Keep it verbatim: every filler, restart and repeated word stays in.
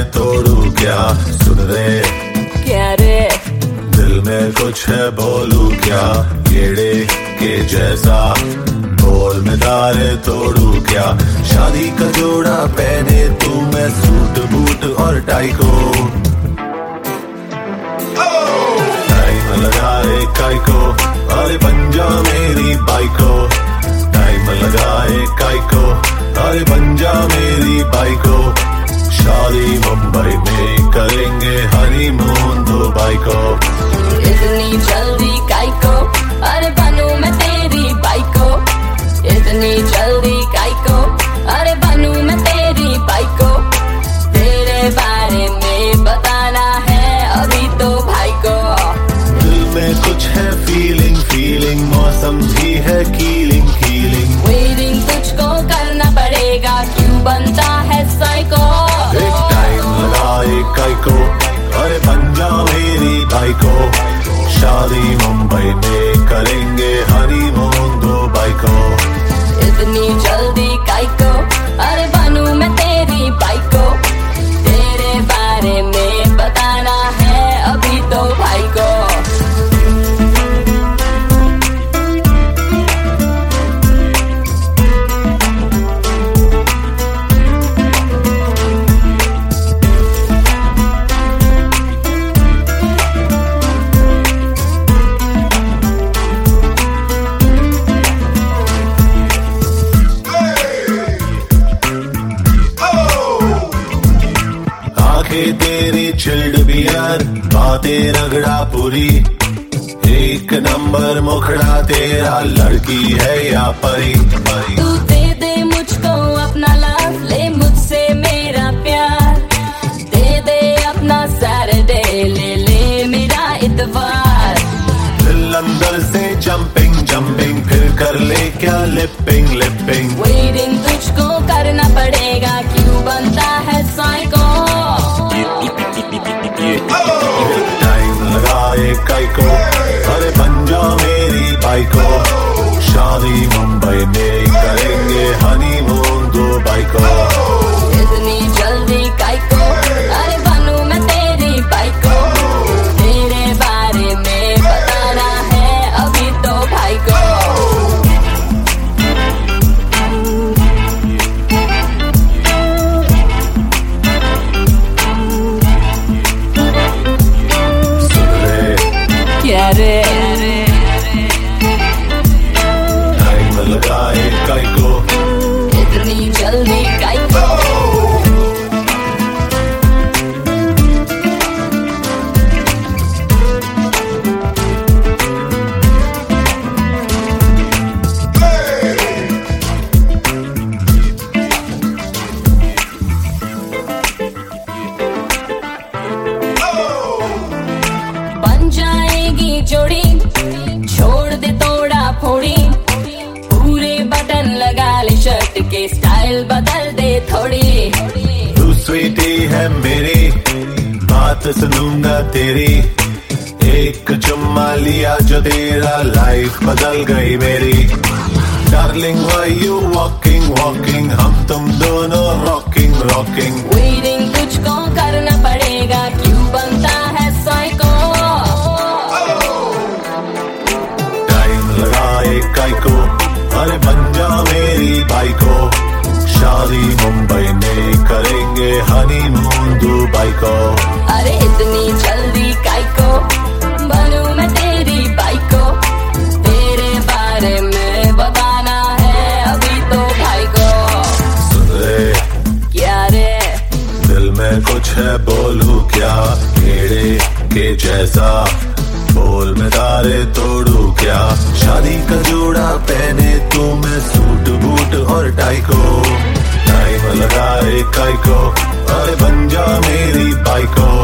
तोड़ू क्या? सुन रे क्या रे? दिल में कुछ है बोलू क्या? गेड़े के जैसा बोल में तारे तोड़ू क्या? शादी का जोड़ा पहने तू, मैं सूट बूट और टाई को। टाइम लगाए काई को, अरे बन जा मेरी बाइको। टाइम लगाए काई को, अरे बन जा मेरी बाइको। शादी मुंबई में करेंगे, हनीमून दुबई को। इतनी जल्दी काई को, अरे बनूं मैं तेरी बाइको। इतनी जल्दी काई को, अरे बनूं मैं तेरी बाइको। तेरे बारे में बताना है अभी तो भाई को। दिल में कुछ है फीलिंग फीलिंग, मौसम भी है कीलिंग कीलिंग। वेटिंग तुझको करना पड़ेगा, क्यों बनता है साइको। एक टाइम लगाए काई को, अरे बन जा मेरी बाइको। शादी मुंबई में करेंगे, हनीमून दुबई को। इतनी जल्दी काई को, अरे बनूं मैं तेरी बाइको। तेरे बारे में बताना है अभी तो भाई को। तेरी चिल्ड बियर, बातें रगड़ा पूरी। एक नंबर मुखड़ा तेरा, लड़की है या परी परी। तू दे दे मुझको अपना लव, ले मुझसे मेरा प्यार। दे दे अपना सैटरडे, ले ले मेरा इतवार। दिल अंदर से जंपिंग जंपिंग, फिर कर ले क्या लिपिंग लिपिंग। वेटिंग तुझको करना पड़ेगा, क्यों बनता है साइको। टाइम लगाए काई को, अरे बन जा मेरी बाइको। शादी मुंबई में करेंगे, हनीमून दुबई को। इतनी जल्दी काई को, अरे बनूं मैं तेरी बाइको। तेरे बारे में बताना है अभी तो भाई को। क्या रे? टाइम लगाए काई को, इतनी जल्दी काई को। बन जाएगी जोड़ी, छोड़ दे तोड़ा फोड़ी। पूरे बटन लगा ले शर्ट के, स्टाइल बदल दे थोड़ी। तू स्वीटी है मेरी, बात सुनूंगा तेरी। एक चुम्मा लिया जो तेरा, लाइफ बदल गई मेरी। Darling why you walking walking, हम तुम दोनों रॉकिंग रॉकिंग। वेटिंग तुझको करना पड़ेगा, क्यों बनता है साइको। टाइम लगाए काई को, अरे बन जा मेरी बाइको। शादी मुंबई में करेंगे, हनीमून दुबई को। अरे इतनी जल्दी काई को, बनूं मैं तेरी बाइको। तेरे बारे में बताना है अभी तो भाई को। सुन रे क्या रे? दिल में कुछ है बोलू क्या? गेड़े के जैसा बोल में तारे तोड़ू क्या? शादी का जोड़ा पहने तू, मैं सूट बूट और टाई को। टाइम लगाए काई को, अरे बन जा मेरी बाइको।